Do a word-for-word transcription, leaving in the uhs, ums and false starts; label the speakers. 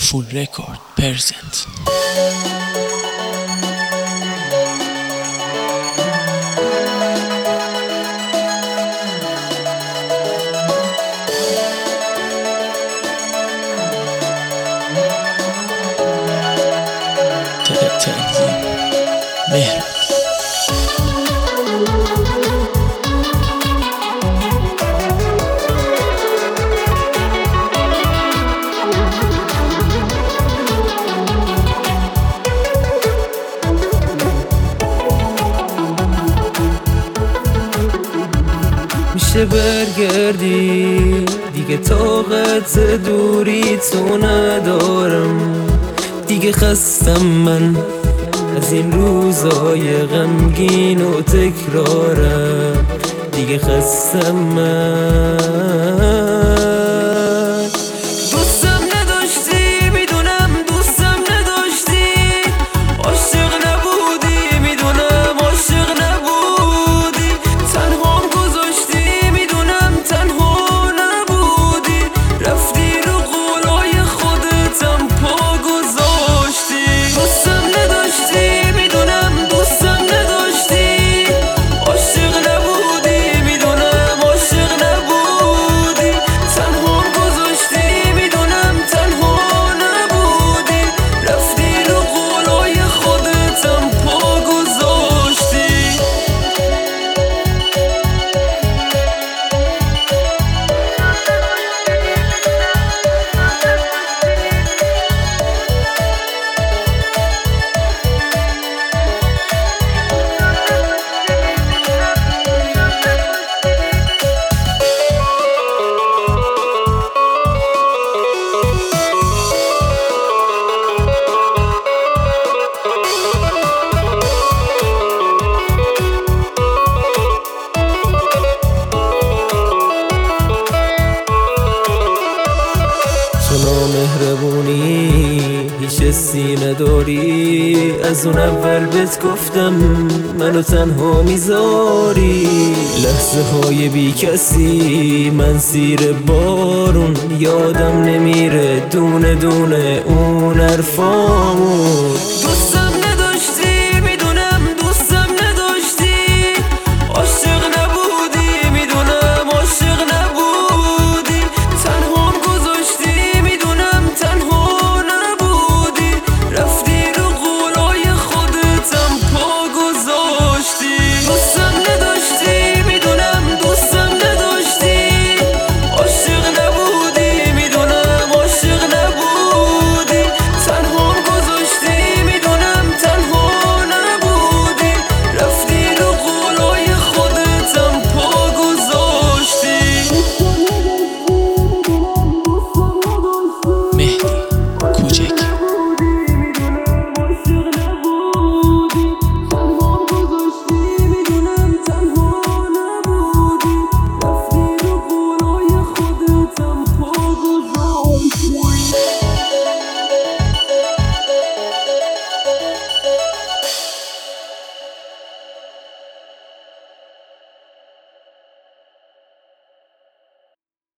Speaker 1: Full Record present. تنظیم مهراد.
Speaker 2: میشه برگردی دیگه طاقت دوری تو ندارم، دیگه خستم من از این روزای غمگین و تکرارم، دیگه خستم من. دوستم نداشتی میدونم، دوستم نداشتی، عاشق نبودی میدونم، عاشق نبودی، تنهام گذاشتی میدونم، تنها نبودی، رفتی رو قولای خودتم پا گذاشتی. دوستم نداشتی میدونم، دوستم نداشتی، عاشق نبودی میدونم، عاشق نبودی، تنهام گذاشتی میدونم، تنها نبودی، رفتی رو قولای خودتم پا گذاشتی. تو نامهربونی هیچ حسی نداری، از اون اول بهت گفتم منو تنها میذاری. لحظه های بی کسی من زیر بارون، یادم نمیره دونه دونه اون حرفامون.